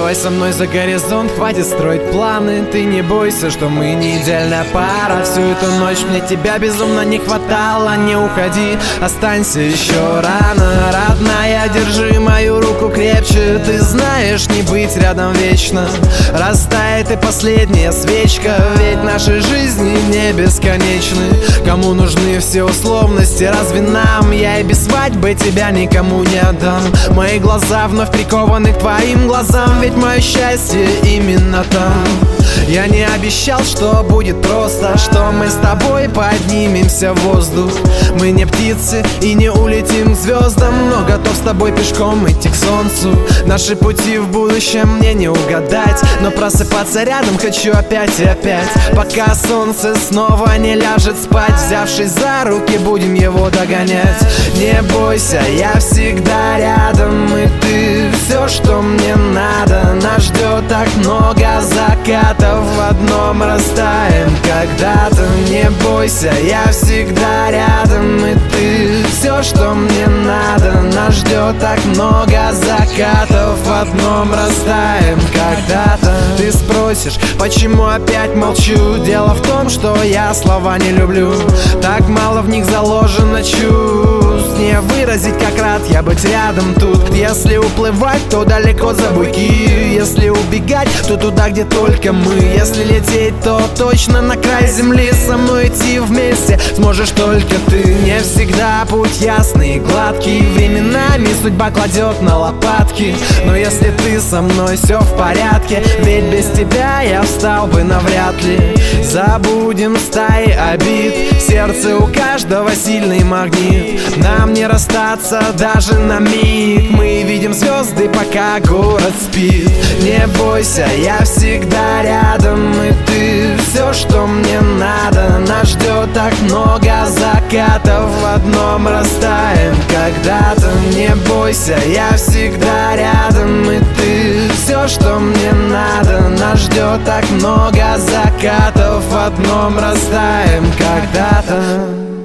Давай со мной за горизонт, хватит строить планы. Ты не бойся, что мы не идеальная пара. Всю эту ночь мне тебя безумно не хватало. Не уходи, останься еще рано. Родная, держи мою руку крепче. Ты знаешь, не быть рядом вечно. Растает и последняя свечка, ведь наши жизни не бесконечны. Кому нужны все условности, разве нам? Я и без свадьбы тебя никому не отдам. Мои глаза вновь прикованы к твоим глазам, ведь мое счастье именно там. Я не обещал, что будет просто, что мы с тобой поднимемся в воздух. Мы не птицы и не улетим к звездам, но готов с тобой пешком идти к солнцу. Наши пути в будущем мне не угадать, но просыпаться рядом хочу опять и опять. Пока солнце снова не ляжет спать, взявшись за руки, будем его догонять. Не бойся, я всегда рядом, и ты все, что мне надо. Нас ждет так много закатов, в одном растаем когда-то. Не бойся, я всегда рядом, и ты все, что мне надо. Нас ждет так много закатов, в одном растаем когда-то. Ты спросишь, почему опять молчу? Дело в том, что я слова не люблю. Так мало в них заложено чувств. Не выразить, как рад я быть рядом тут. Если уплывать, то далеко за буйки. Если убегать, то туда, где только мы. Если лететь, то точно на край земли. Со мной идти вместе сможешь только ты. Не всегда путь ясный и гладкий, временами судьба кладет на лопатки. Но если ты со мной, все в порядке, ведь без тебя я встал бы навряд ли. Забудем стаи обид, в сердце у каждого сильный магнит. Нам не расстаться даже на миг, мы видим звезды, пока город спит. Не бойся, я всегда рядом, и ты все, что мне надо. Нас ждет так много закатов, в одном растаем когда-то. Не бойся, я всегда рядом, и ты все, что мне надо. Нас ждет так много закатов, в одном растаем когда-то.